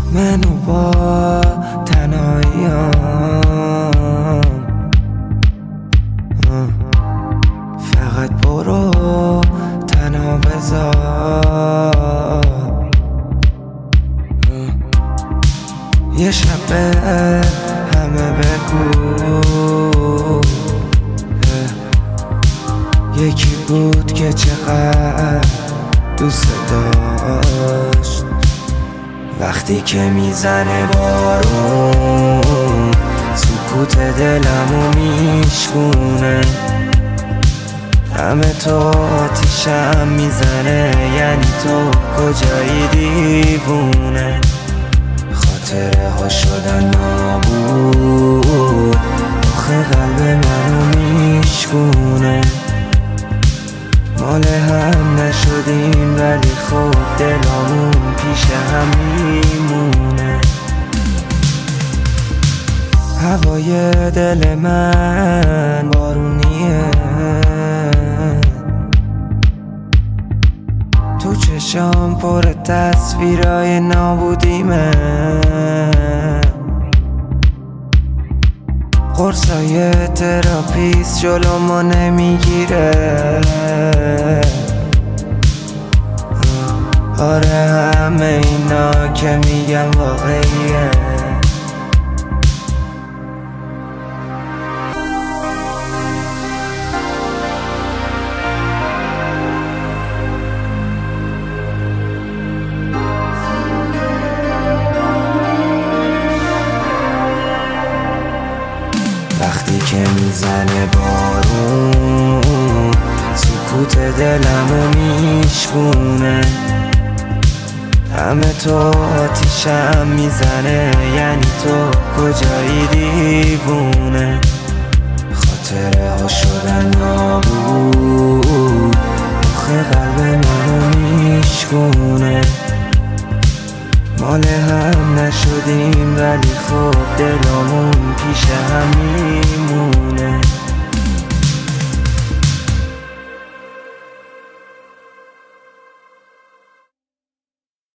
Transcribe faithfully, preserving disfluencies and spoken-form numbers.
منو با تنهاییام فقط برو تنها بذار یه شب به همه بگو یکی بود که چقدر دوست داشت وقتی که میزنه بارون سکوت دلمو میشکونه همه تو آتیشم میزنه یعنی تو کجایی دیوونه خاطره ها شدن نابود آخه قلب منو میشکونه مال هم نشدیم ولی خود دلامون پیش هم میمونه هوای دل من بارونیه تو چشام پر تصویرای نابودیمه قرصای تراپیست جلو ما نمیگیره آره همه اینا که میگم واقعیه وقتی که میزنه بارون سکوت دلمو میشکونه همه تو آتیشم میزنه یعنی تو کجایی دیوونه خاطره ها شدن نابود آخه قلب منو میشکونه مال هم نشدیم ولی خود دلامون پیش هم میمونه